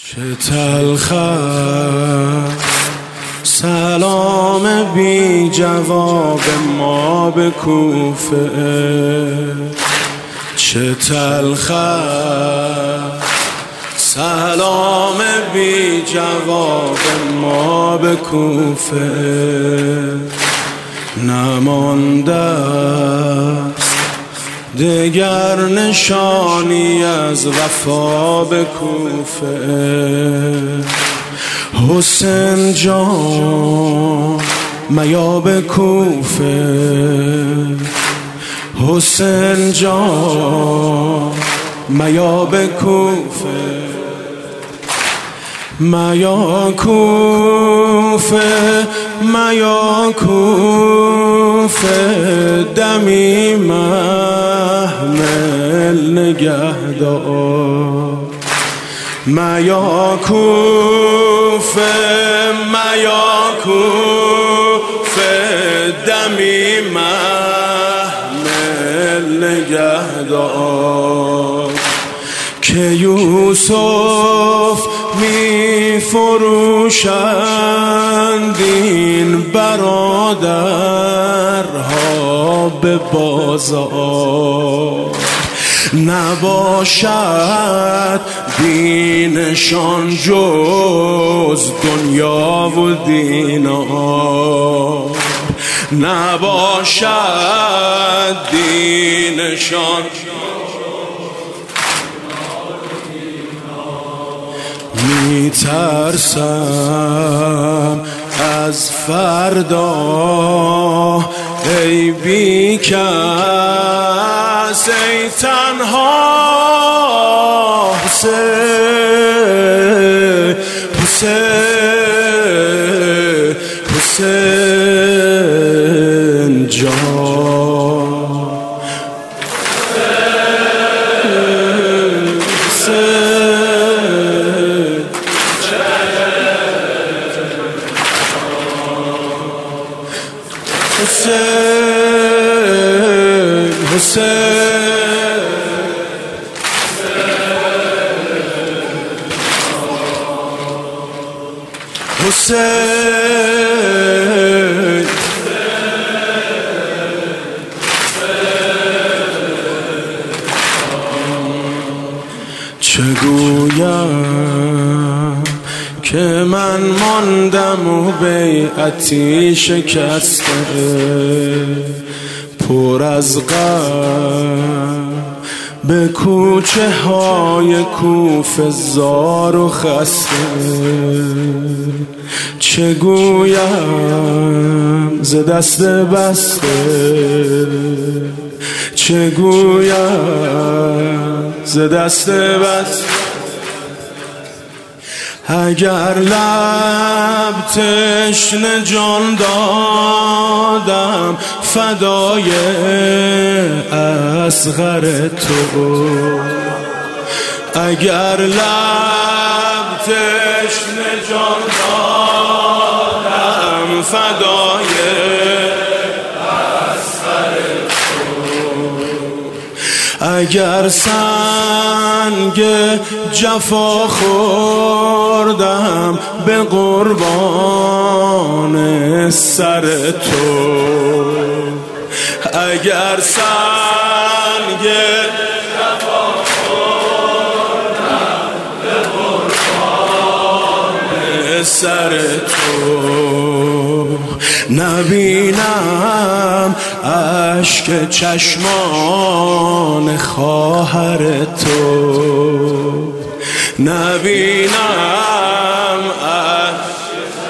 چه تلخ سلام بی جواب ما به کوفه، چه تلخ سلام بی جواب ما به کوفه. نمانده است دگر نشانی از وفا به کوفه. حسین جان میا به کوفه، حسین جان میا به کوفه، میا کوفه، میا کوفه، دمی محمل نگهدار. میا کوفه، میا کوفه، دمی محمل نگهدار. که یوسف می فروشند این برادرها به بازار. نباشد دینشان جز دنیا و دینار، نباشد دینشان می ترسم از فردا ای بی کس، ای تنها حسین، حسین، حسین جان. حسین، حسین، حسین، چه گویم که من ماندم و بیعتی شکسته، پر از غم به کوچه های کوفه زار و خسته. چه گویم ز دست بسته، چه گویم ز دست بسته. اگر لب تشنه جان دادم فدای اصغر تو، اگر لب تشنه جان دادم فدای اصغر تو، اگر سنگ جفا خوردم به قربان سر تو، اگر سنگ جفا خوردم به قربان سر تو، نبینم اشک چشمان خواهر تو، نبینم اشک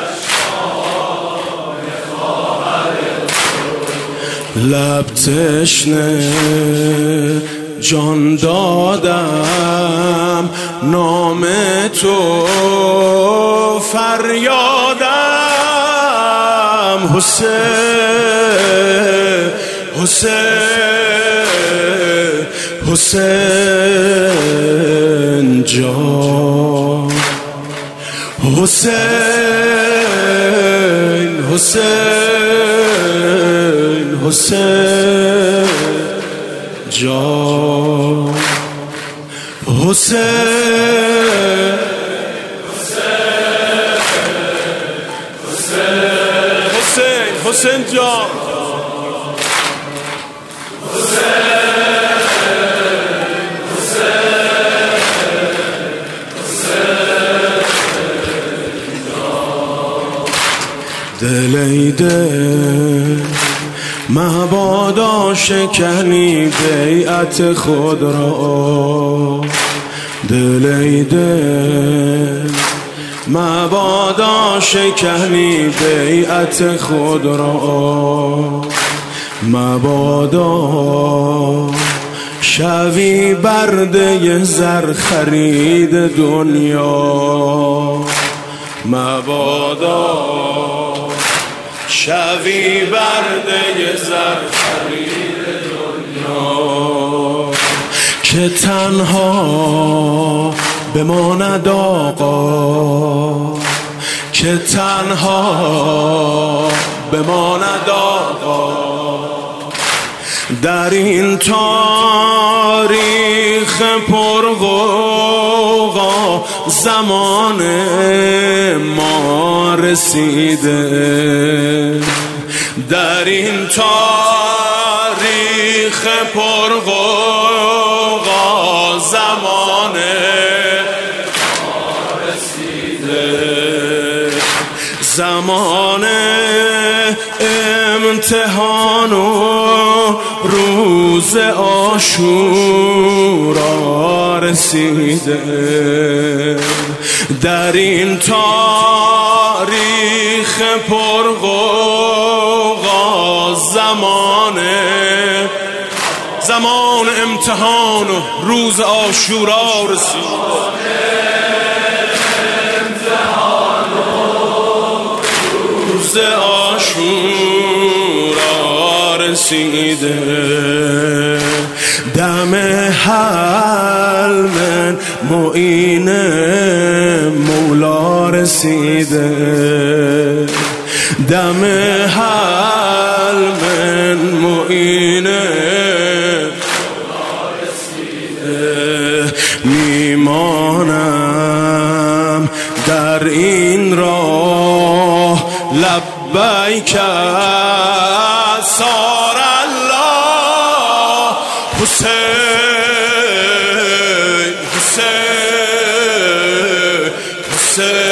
چشمان خواهر تو. لب تشنه جان دادم نام تو فریادم، حسین، حسین، حسین جان. حسین، حسین، حسین جان. حسین حسین جان. دل ای دل مبادا شکنی بیعت خود را، دل ای دل مبادا شکنی بیعت خود را، مبادا شوی برده زر خرید دنیا، مبادا شوی برده زر خرید دنیا، که تنها بماند آقا، که تنها بماند آقا در این تاریخ پرغوغا. زمان ما رسیده در این تاریخ پرغوغا، زمان ما رسیده، زمان امتحان و روز عاشورا رسیده. در این تاریخ پرغوغا، زمان امتحان و روز عاشورا رسیده، روز عاشورا رسیده. دم حلم معین مولا رسیده، دم حلم معین مولا رسیده. میمانم در این راه لبیک سار الله، حسین حسین حسین